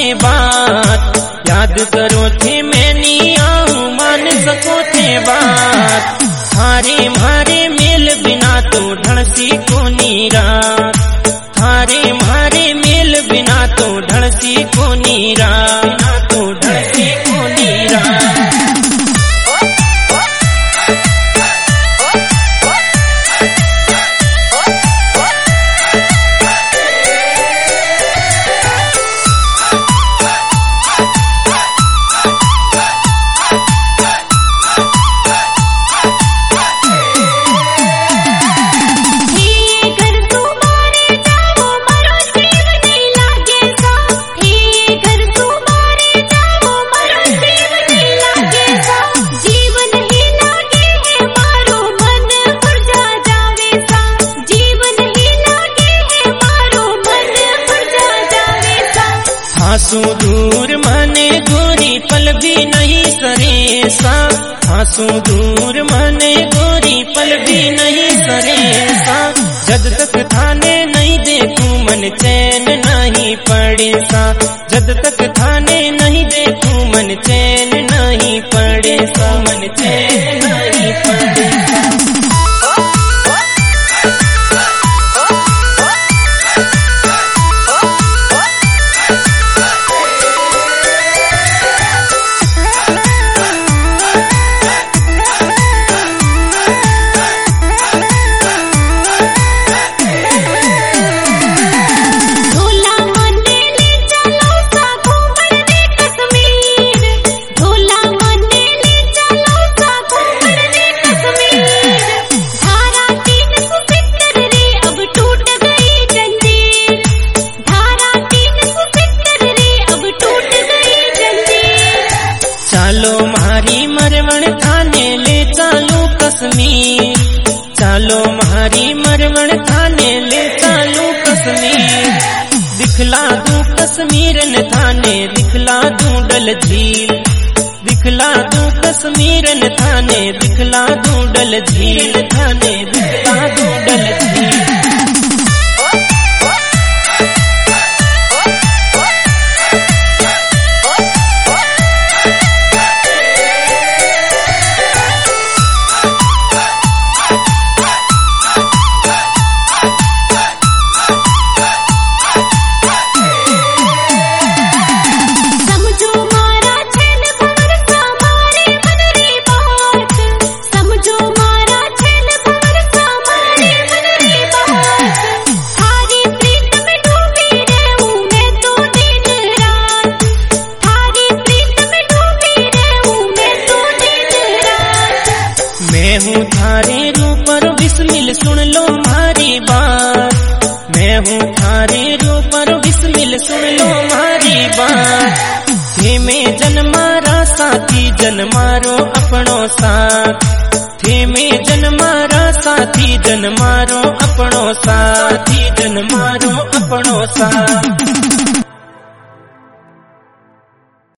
थे बात, याद करो थे मैं नहीं आऊं मान सको थे बात। थारे मारे मेल बिना तो ढलसी को नीरात, थारे मारे मेल बिना तो ढलसी को नीरात, तो ढलसी को नीरात। आंसू दूर माने गोरी पल भी नहीं सरेसा, आंसू दूर माने गोरी पल भी नहीं सरेसा। जद तक थाने नहीं देखूं मन चैन नहीं पड़े सा, जद तक थाने नहीं देखूं मन चैन नहीं पड़े सा, मन चैन नहीं पड़े सा। चालो मारी मरवण थाने ले चालू कश्मीर, चालो मारी मरवण थाने ले चालू कश्मीर। दिखला दूं कश्मीर न थाने दिखला दूं डल झील, दिखला दूं कश्मीर न थाने दिखला दूं डल झील, थाने दिखला दूं डल झील। मैं हूँ थारे रूपर बिस्मिल सुन लो मारी बात, मैं हूँ थारे रूपर बिस्मिल सुन लो मारी बात। थे में जन्मारा साथी जन मारो अपनो साथ, थे में जन्मारा साथी जन मारो अपनो साथी जन मारो अपनो साथ।